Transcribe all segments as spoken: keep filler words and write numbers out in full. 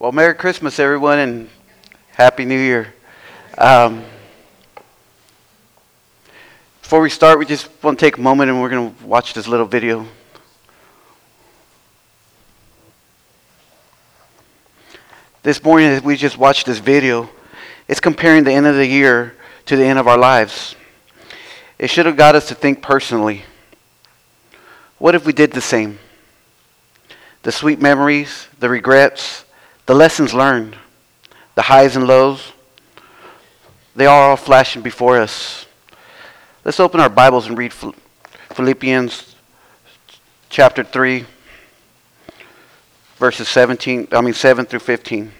Well, Merry Christmas, everyone, and Happy New Year. Um, before we start, we just want to take a moment and we're going to watch this little video. This morning, as we just watched this video, it's comparing the end of the year to the end of our lives. It should have got us to think personally. What if we did the same? The sweet memories, the regrets, the lessons learned, the highs and lows, they are all flashing before us. Let's open our Bibles and read Philippians chapter three, verses seventeen, I mean seven through fifteen.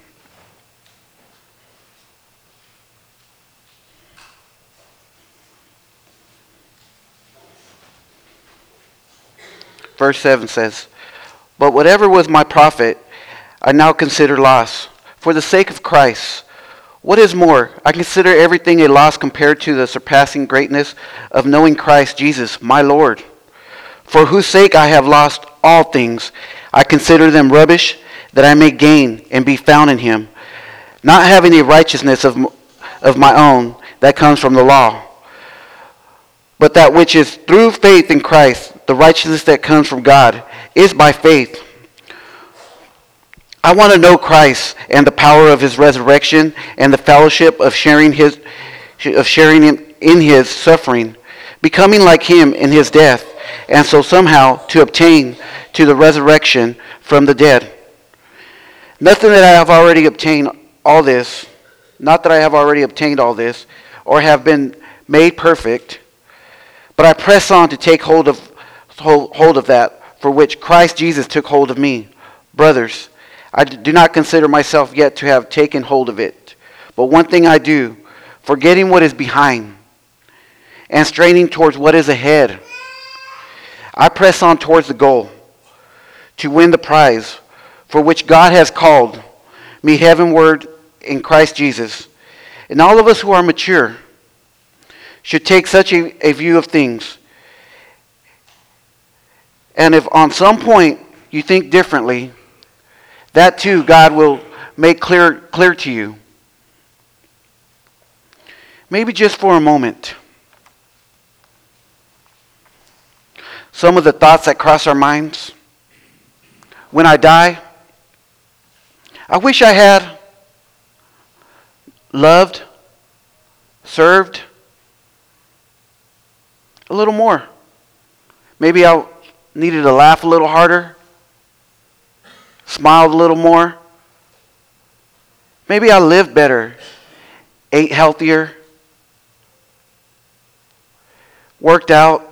Verse seven says, "But whatever was my profit, I now consider loss, for the sake of Christ. What is more, I consider everything a loss compared to the surpassing greatness of knowing Christ Jesus, my Lord, for whose sake I have lost all things. I consider them rubbish, that I may gain and be found in him, not having a righteousness of, of my own that comes from the law, but that which is through faith in Christ, the righteousness that comes from God is by faith. I want to know Christ and the power of his resurrection and the fellowship of sharing his of sharing in, in his suffering, becoming like him in his death, and so somehow to obtain to the resurrection from the dead. Nothing that I have already obtained all this, not that I have already obtained all this, or have been made perfect, but I press on to take hold of hold of that for which Christ Jesus took hold of me. Brothers, I do not consider myself yet to have taken hold of it. But one thing I do, forgetting what is behind and straining towards what is ahead, I press on towards the goal to win the prize for which God has called me heavenward in Christ Jesus. And all of us who are mature should take such a, a view of things. And if on some point you think differently, that too God will make clear clear to you. Maybe just for a moment. Some of the thoughts that cross our minds. When I die, I wish I had loved, served a little more. Maybe I needed to laugh a little harder. Smiled a little more. Maybe I lived better, ate healthier, worked out.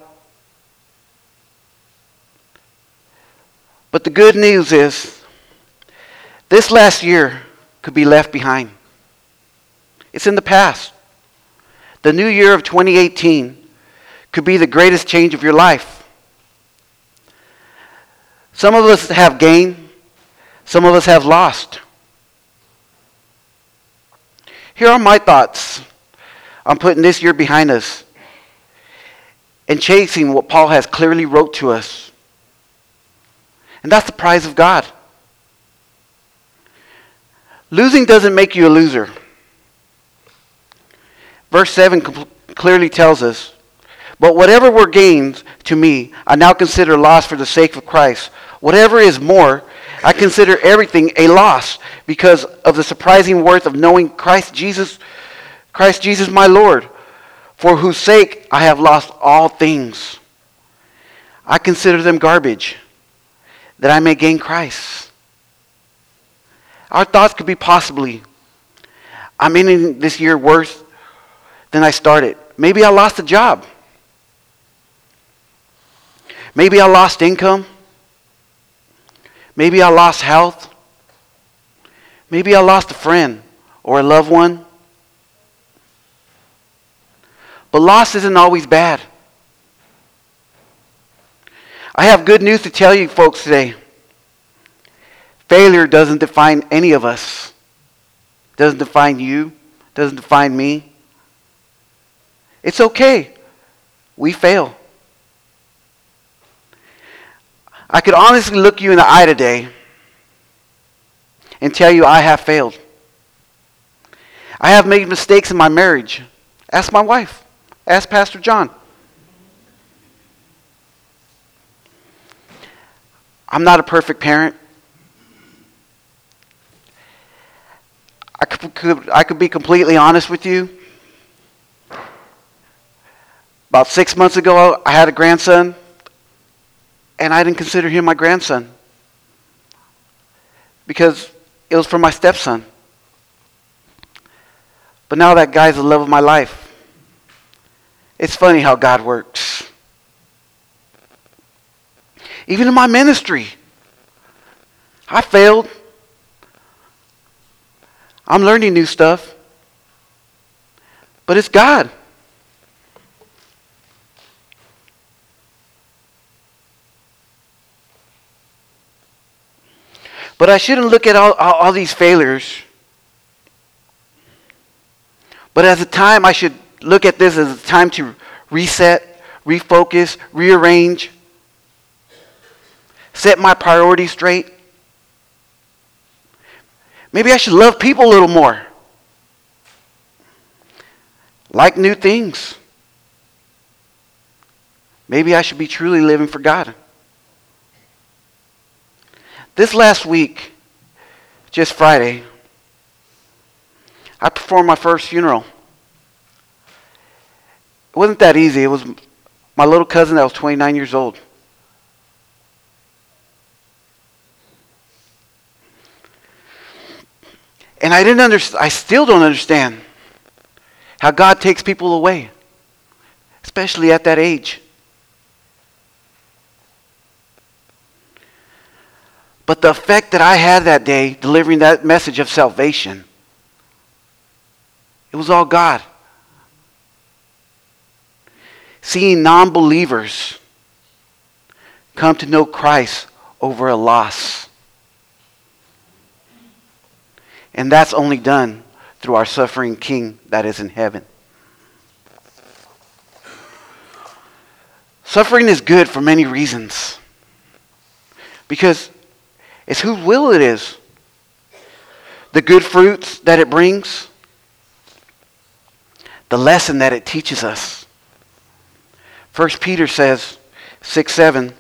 But the good news is, this last year could be left behind. It's in the past. The new year of twenty eighteen could be the greatest change of your life. Some of us have gained. Some of us have lost. Here are my thoughts on putting this year behind us and chasing what Paul has clearly wrote to us. And that's the prize of God. Losing doesn't make you a loser. Verse seven clearly tells us, "But whatever were gains to me, I now consider loss for the sake of Christ. Whatever is more, I consider everything a loss because of the surprising worth of knowing Christ Jesus, Christ Jesus my Lord, for whose sake I have lost all things. I consider them garbage, that I may gain Christ." Our thoughts could be possibly, I'm ending this year worse than I started. Maybe I lost a job. Maybe I lost income. Maybe I lost health. Maybe I lost a friend or a loved one. But loss isn't always bad. I have good news to tell you folks today. Failure doesn't define any of us. Doesn't define you. Doesn't define me. It's okay. We fail. I could honestly look you in the eye today and tell you I have failed. I have made mistakes in my marriage. Ask my wife. Ask Pastor John. I'm not a perfect parent. I could, could, I could be completely honest with you. About six months ago, I had a grandson, and I didn't consider him my grandson because it was from my stepson. But now that guy's the love of my life. It's funny how God works. Even in my ministry, I failed. I'm learning new stuff. But it's God. But I shouldn't look at all, all, all these failures. But as a time, I should look at this as a time to reset, refocus, rearrange, set my priorities straight. Maybe I should love people a little more. Like new things. Maybe I should be truly living for God. This last week, just Friday, I performed my first funeral. It wasn't that easy. It was my little cousin that was twenty-nine years old. And I didn't understand, I still don't understand how God takes people away, especially at that age. But the effect that I had that day delivering that message of salvation, it was all God. Seeing non-believers come to know Christ over a loss. And that's only done through our suffering King that is in heaven. Suffering is good for many reasons. Because it's whose will it is. The good fruits that it brings. The lesson that it teaches us. First Peter says, six seven,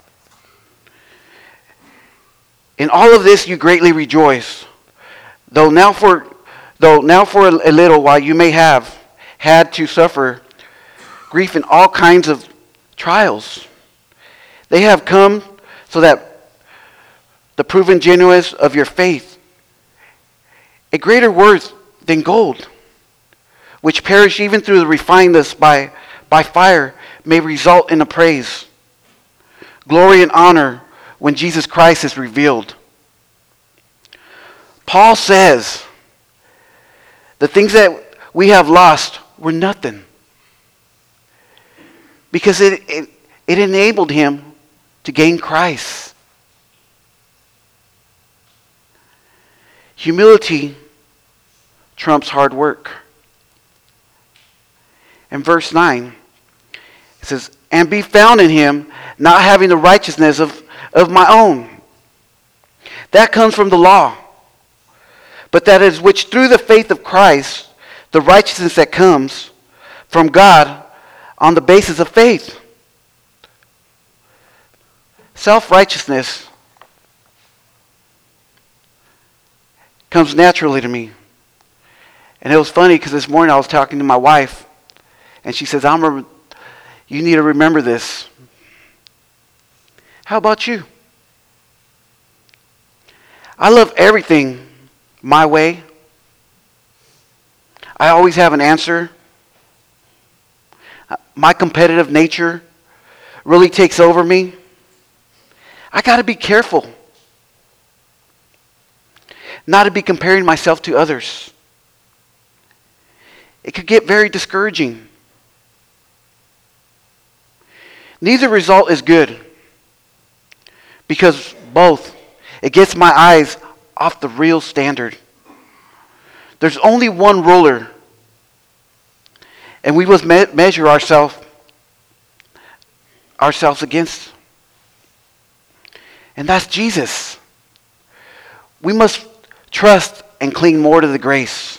in all of this you greatly rejoice, though now for though now for a little while you may have had to suffer grief in all kinds of trials. They have come so that the proven genuineness of your faith, a greater worth than gold, which perish even through the refinement by, by fire, may result in a praise, glory and honor when Jesus Christ is revealed. Paul says the things that we have lost were nothing because it, it, it enabled him to gain Christ. Humility trumps hard work. In verse nine, it says, and be found in him, not having the righteousness of, of my own. That comes from the law. But that is which through the faith of Christ, the righteousness that comes from God on the basis of faith. Self-righteousness comes naturally to me. And it was funny because this morning I was talking to my wife, and she says, I remember, you need to remember this. How about you? I love everything my way. I always have an answer. My competitive nature really takes over me. I got to be careful not to be comparing myself to others. It could get very discouraging. Neither result is good because both, it gets my eyes off the real standard. There's only one ruler, and we must me- measure ourselves ourselves against, and that's Jesus. We must trust and cling more to the grace.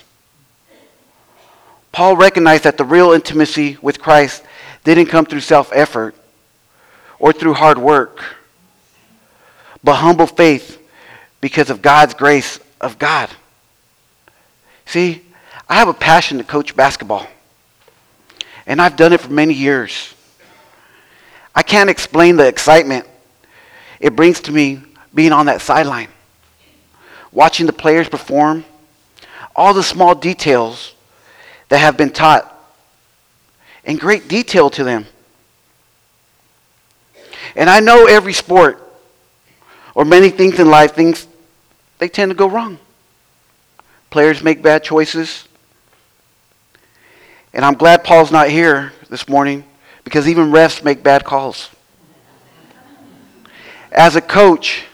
Paul recognized that the real intimacy with Christ didn't come through self-effort or through hard work, but humble faith because of God's grace of God. See, I have a passion to coach basketball, and I've done it for many years. I can't explain the excitement it brings to me being on that sideline, watching the players perform, all the small details that have been taught in great detail to them. And I know every sport or many things in life, things they tend to go wrong. Players make bad choices. And I'm glad Paul's not here this morning, because even refs make bad calls. As a coach,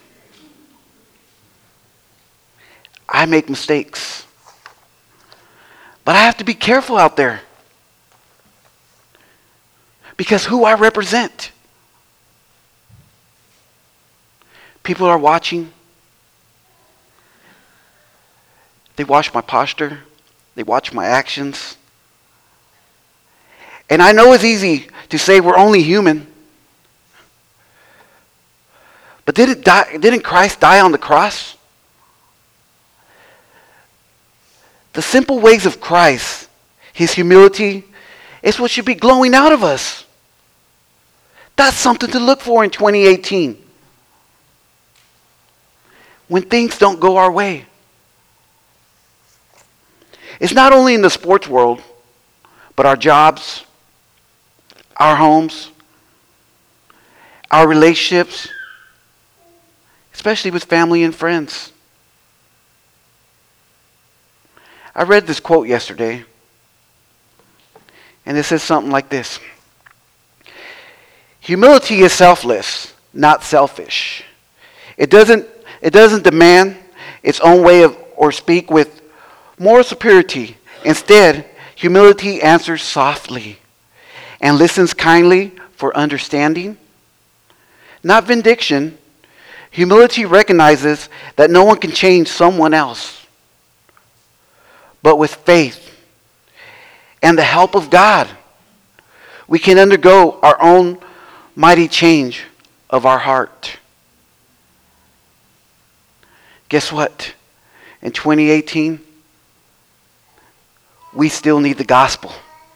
I make mistakes. But I have to be careful out there, because who I represent. People are watching. They watch my posture. They watch my actions. And I know it's easy to say we're only human. But did it die, didn't Christ die on the cross? The simple ways of Christ, his humility, is what should be glowing out of us. That's something to look for in twenty eighteen. When things don't go our way. It's not only in the sports world, but our jobs, our homes, our relationships, especially with family and friends. I read this quote yesterday, and it says something like this. Humility is selfless, not selfish. It doesn't, it doesn't demand its own way of or speak with moral superiority. Instead, humility answers softly and listens kindly for understanding. Not vindication. Humility recognizes that no one can change someone else. But with faith and the help of God, we can undergo our own mighty change of our heart. Guess what? In twenty eighteen, we still need the gospel.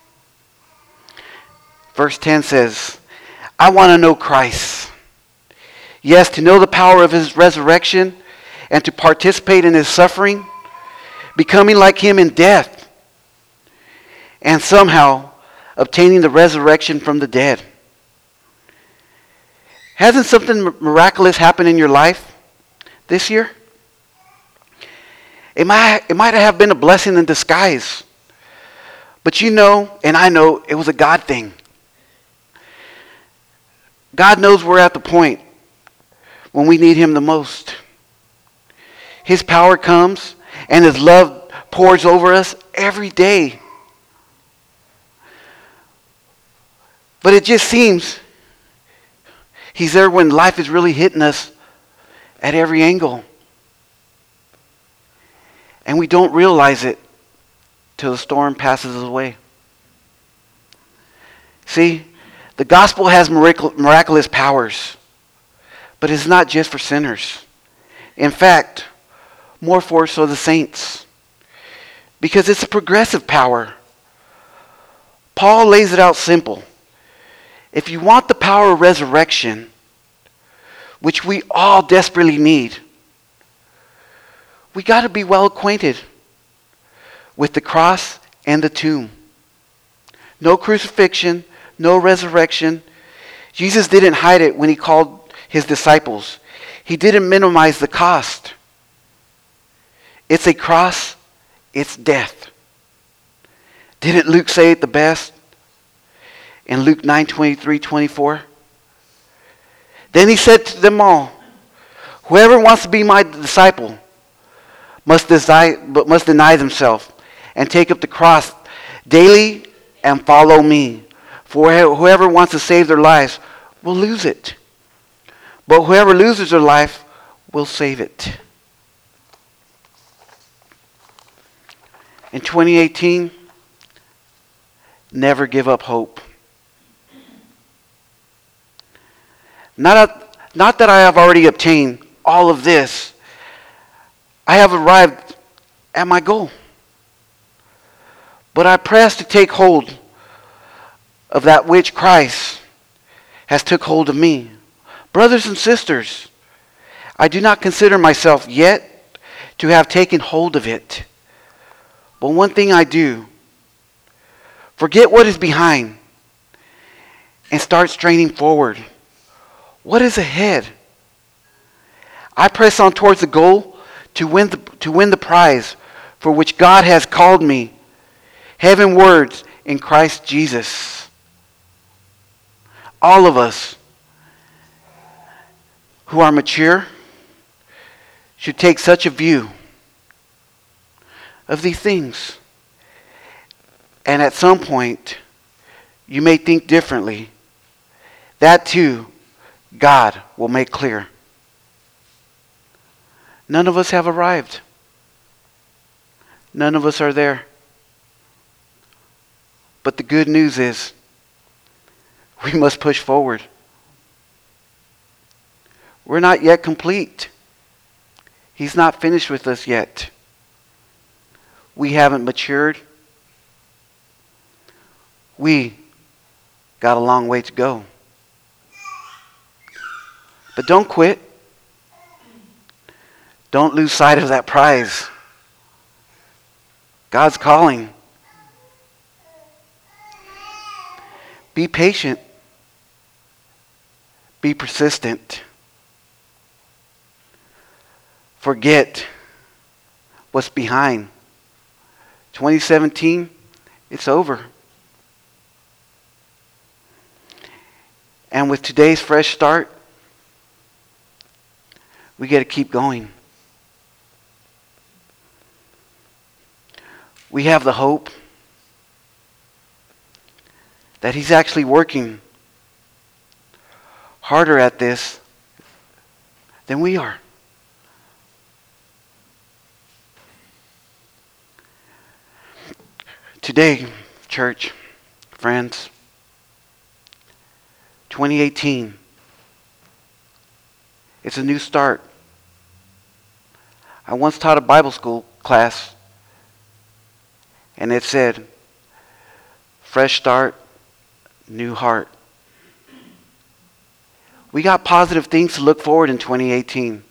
Verse ten says, I want to know Christ. Yes, to know the power of his resurrection and to participate in his suffering, becoming like him in death, and somehow obtaining the resurrection from the dead. Hasn't something miraculous happened in your life this year? It might, it might have been a blessing in disguise. But you know, and I know, it was a God thing. God knows we're at the point when we need him the most. His power comes and his love pours over us every day. But it just seems he's there when life is really hitting us at every angle. And we don't realize it till the storm passes us away. See, the gospel has miracle, miraculous powers, but it's not just for sinners. In fact, more for so the saints, because it's a progressive power. Paul lays it out simple. If you want the power of resurrection, which we all desperately need, we got to be well acquainted with the cross and the tomb. No crucifixion, no resurrection. Jesus didn't hide it when he called his disciples. He didn't minimize the cost. It's a cross, it's death. Didn't Luke say it the best in Luke nine twenty-three twenty-four? Then he said to them all, whoever wants to be my disciple must deny, but must deny themselves and take up the cross daily and follow me. For whoever wants to save their lives will lose it. But whoever loses their life will save it. In twenty eighteen, never give up hope. Not, a, not that I have already obtained all of this. I have arrived at my goal. But I press to take hold of that which Christ has took hold of me. Brothers and sisters, I do not consider myself yet to have taken hold of it. But one thing I do, forget what is behind and start straining forward. What is ahead? I press on towards the goal to win the, to win the prize for which God has called me heavenwards in Christ Jesus. All of us who are mature should take such a view of these things. And at some point, you may think differently. That too, God will make clear. None of us have arrived. None of us are there. But the good news is, we must push forward. We're not yet complete. He's not finished with us yet. We haven't matured. We got a long way to go. But don't quit. Don't lose sight of that prize. God's calling. Be patient. Be persistent. Forget what's behind. twenty seventeen, it's over. And with today's fresh start, we got to keep going. We have the hope that He's actually working harder at this than we are. Today, church, friends, twenty eighteen, it's a new start. I once taught a Bible school class, and it said, fresh start, new heart. We got positive things to look forward in twenty eighteen.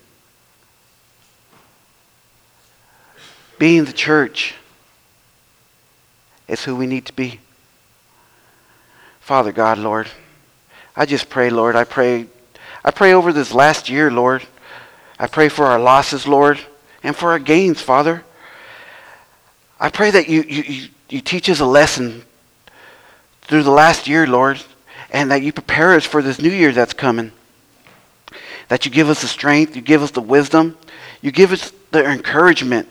Being the church is who we need to be. Father God, Lord, I just pray, Lord, I pray, I pray over this last year, Lord. I pray for our losses, Lord, and for our gains, Father. I pray that you, you, you, you teach us a lesson through the last year, Lord, and that you prepare us for this new year that's coming. That you give us the strength, you give us the wisdom, you give us the encouragement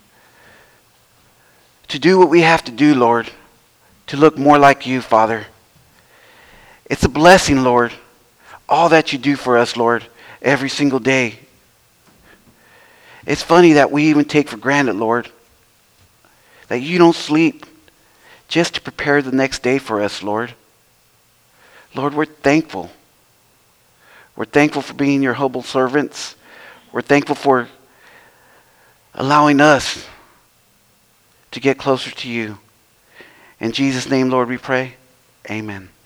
to do what we have to do, Lord, to look more like you, Father. It's a blessing, Lord, all that you do for us, Lord, every single day. It's funny that we even take for granted, Lord, that you don't sleep just to prepare the next day for us, Lord. Lord, we're thankful. We're thankful for being your humble servants. We're thankful for allowing us to get closer to you. In Jesus' name, Lord, we pray. Amen.